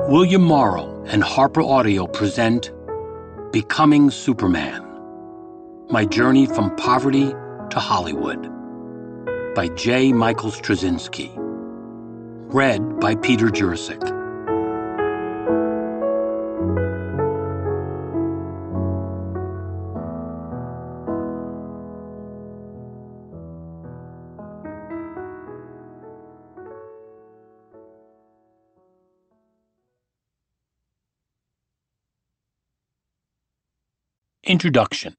William Morrow and Harper Audio present Becoming Superman: My Journey from Poverty to Hollywood by J. Michael Straczynski. Read by Peter Jurczyk. Introduction.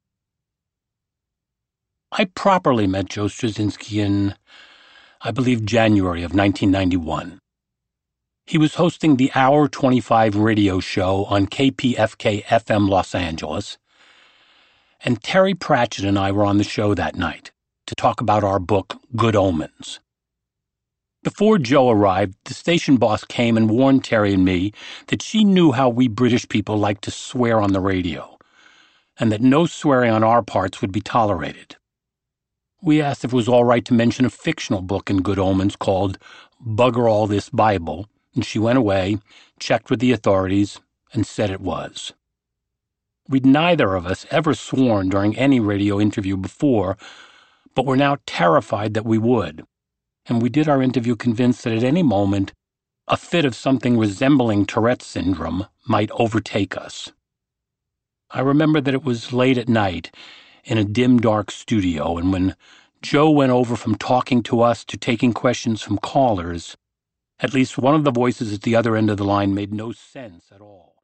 I properly met Joe Straczynski in, I believe, January of 1991. He was hosting the Hour 25 radio show on KPFK-FM Los Angeles, and Terry Pratchett and I were on the show that night to talk about our book, Good Omens. Before Joe arrived, the station boss came and warned Terry and me that she knew how we British people like to swear on the radio, and that no swearing on our parts would be tolerated. We asked if it was all right to mention a fictional book in Good Omens called Bugger All This Bible, and she went away, checked with the authorities, and said it was. We'd neither of us ever sworn during any radio interview before, but were now terrified that we would, and we did our interview convinced that at any moment a fit of something resembling Tourette's syndrome might overtake us. I remember that it was late at night in a dim, dark studio, and when Joe went over from talking to us to taking questions from callers, at least one of the voices at the other end of the line made no sense at all.